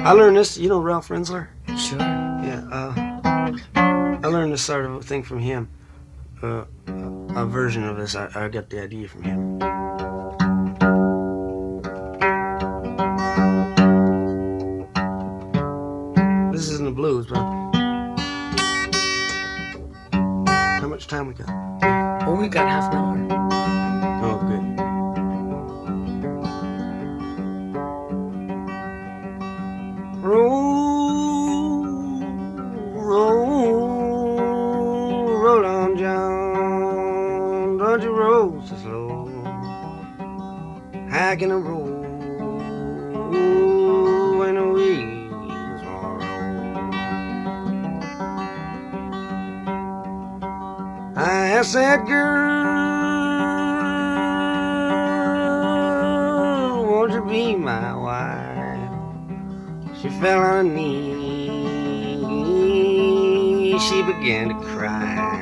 I learned this, you know Ralph Rensler? Sure. Yeah, I learned this sort of thing from him. A version of this, I got the idea from him. This isn't the blues, but how much time we got? Oh, we got half an hour. Oh, good. Roll on, John. Don't you roll so slow. How can I roll when the wheels are roll? I asked that girl, won't you be my wife? She fell on her knees, she began to cry.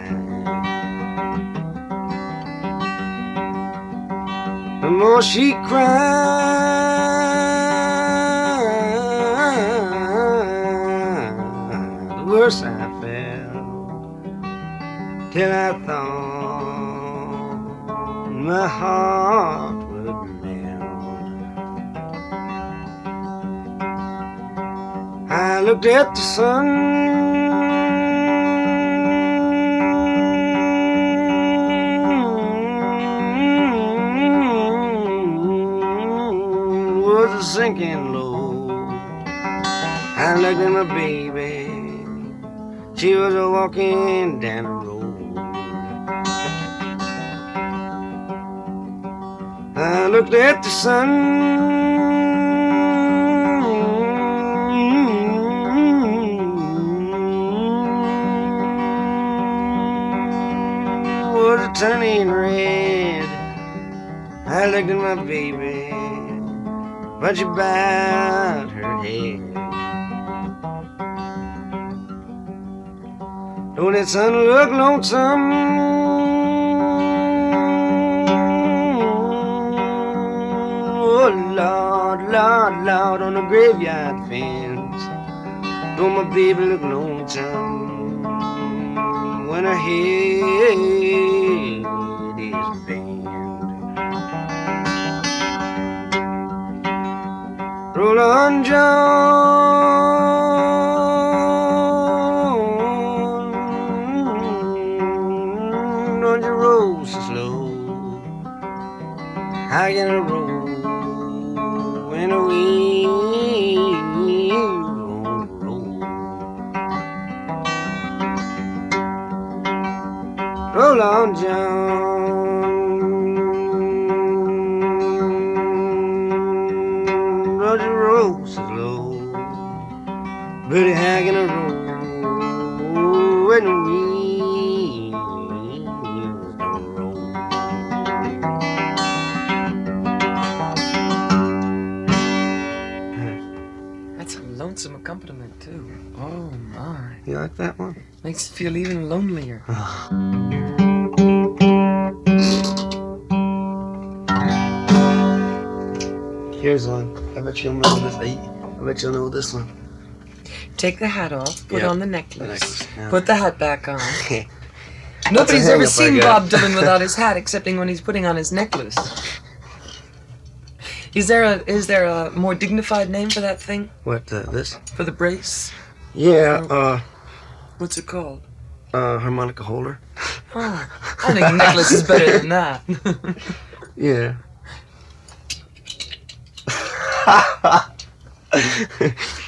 The more she cried, the worse I felt, till I thought my heart would melt. I looked at the sun, was sinking low. I looked at my baby, she was walking down the road. I looked at the sun, turning red. I looked at my baby, but she bowed her head. Don't that sun look lonesome? Oh Lord, Lord, Lord, on the graveyard fence. Don't my baby look lonesome when her head is bent? Roll on, John, don't you roll so slow. How can I roll when the wheels won't roll? Roll on, John, don't you roll so slow. But how can I roll when the wheels don't roll? That's a lonesome accompaniment, too. Oh, my. You like that one? Makes you feel even lonelier. Here's one. I bet you'll know this. I bet you'll know this one. Take the hat off, put Yep. on the necklace, Yeah. put the hat back on. That's Nobody's a ever hang-up I seen got. Bob Dylan without his hat, excepting when he's putting on his necklace. Is there a more dignified name for that thing? What, this? For the brace? Yeah, What's it called? harmonica holder. Oh, I think a necklace is better than that. Yeah.